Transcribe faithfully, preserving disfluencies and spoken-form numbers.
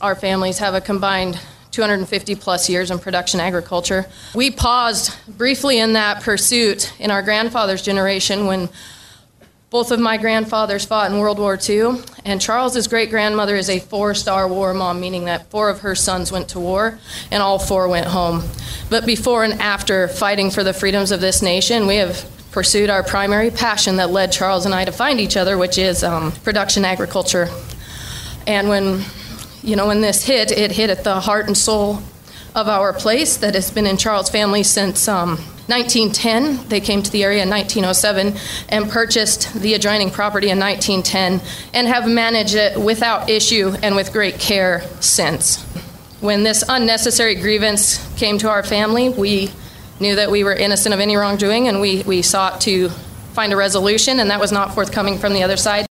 Our families have a combined two hundred fifty plus years in production agriculture. We paused briefly in that pursuit in our grandfather's generation when both of my grandfathers fought in World War Two, and Charles's great-grandmother is a four-star war mom, meaning that four of her sons went to war, and all four went home. But before and after fighting for the freedoms of this nation, we have pursued our primary passion that led Charles and I to find each other, which is um, production agriculture. And when, you know, when this hit, it hit at the heart and soul of our place that has been in Charles' family since um, nineteen ten. They came to the area in nineteen oh seven and purchased the adjoining property in nineteen ten and have managed it without issue and with great care since. When this unnecessary grievance came to our family, we knew that we were innocent of any wrongdoing, and we, we sought to find a resolution, and that was not forthcoming from the other side.